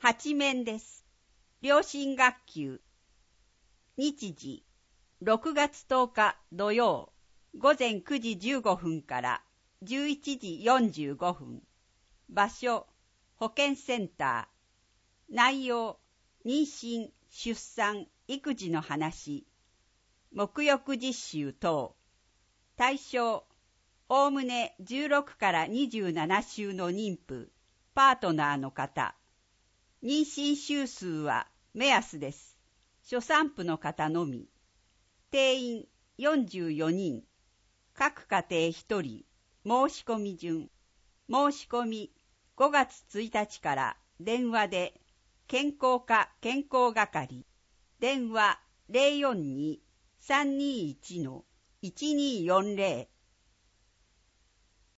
8面です。良心学級。日時、6月10日土曜、午前9時15分から11時45分。場所、保健センター。内容、妊娠、出産、育児の話。沐浴実習等。対象、おおむね16から27週の妊婦、パートナーの方。妊娠週数は目安です。初産婦の方のみ。定員44人。各家庭1人。申し込み順。申し込み5月1日から電話で健康課健康係。電話 042-321-1240